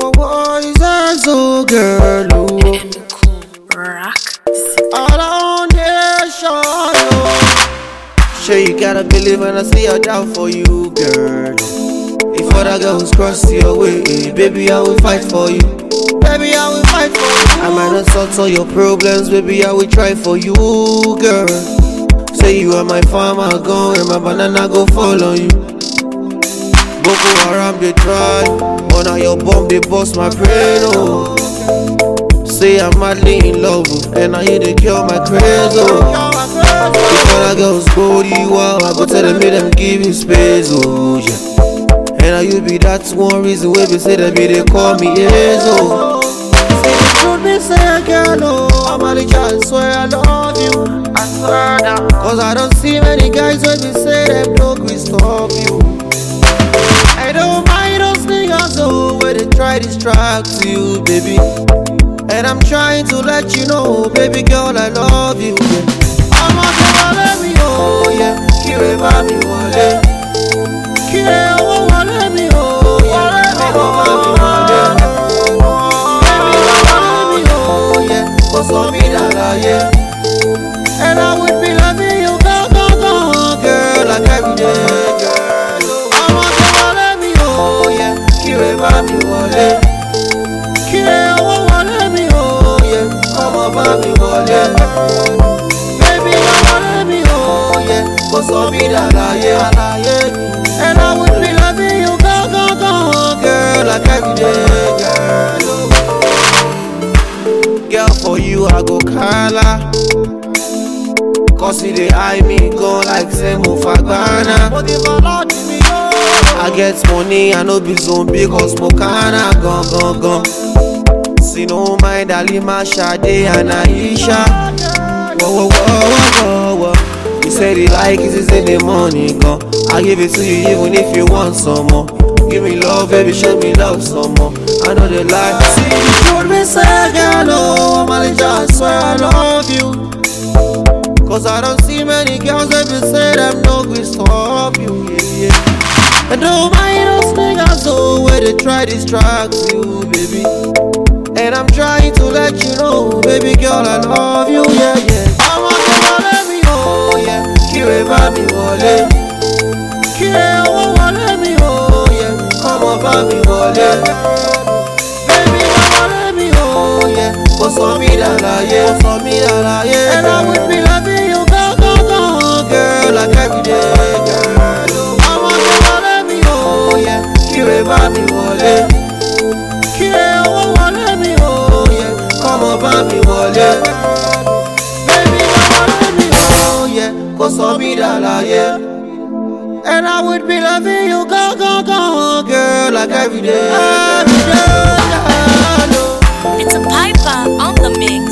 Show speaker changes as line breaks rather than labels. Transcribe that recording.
Whoa, is that so, girl?
Rock.
All on the show. Sure, you gotta believe when I say I'm down for you, girl. If other girls cross your way, baby, I will fight for you. Baby, I will fight for you. I might not solve all your problems, baby, I will try for you, girl. Say you are my farmer, go and my banana go fall on you. Boko Haram they try, but now your bomb they bust my brain, oh. Say I'm madly in love, and now you they cure my craze, oh. If other girls go you out, I go tell them make them give you space, oh yeah. And now you be that one reason why they say that be they call me Ezo. Say the truth, me say girl, oh, I'm only trying to swear I love you. I swear now, cause I don't see many guys when they say them no we stop you. I don't mind those niggas, oh, where they try to distract you, baby. And I'm trying to let you know, baby girl, I love you, yeah. I'm on the let me, oh, yeah. Kire ba mi wole. Kire owo wole mi, oh, yeah. Baby, ba mi wole. Baby, ba mi, oh, yeah. Cause of me, yeah. And I would be loving you, go, go, go, girl, like every day, girl. I'm on the let me, oh, yeah. Kire ba mi wole. Kire owo wole mi, oh, yeah. Come on, ba mi wole. Cause of me yeah. And I would be loving you, go, go, go, girl, like every day, girl. Girl, for you I go Kala. Cause you they eye me, go like Semo Fagbana. I get money, I know be zombie, cause Mokana, gone. See no mind, Alima, Shade, and Aisha. Whoa, whoa, whoa, whoa, whoa. You said you like it is in the morning, come. I give it to you even if you want some more. Give me love, baby, show me love some more. I know the lie. See the truth, me say, girl, oh, I'm just swear I love you. Cause I don't see many girls that will say them no we stop you, yeah, yeah. And don't mind those niggas, oh, where they try to distract you, baby. And I'm trying to let you know, baby girl, I love you, yeah, yeah. I want you to let me know, yeah. Kire ba mi wole. Kire owo wole mi, oh, yeah. Come on, ba mi wole. Baby, wole mi, oh, yeah. Cause of me yeah. And I would be loving you, go, go, go, girl, like every day, girl. I want you to let me, oh, yeah. Kire ba mi wole. Kire owo wole mi, oh, yeah. Come on, ba mi wole. Baby, wole mi, oh, yeah. Cause of me yeah. And I would be loving you, go, go, go, girl, like every day, girl.
It's a piper on the mix.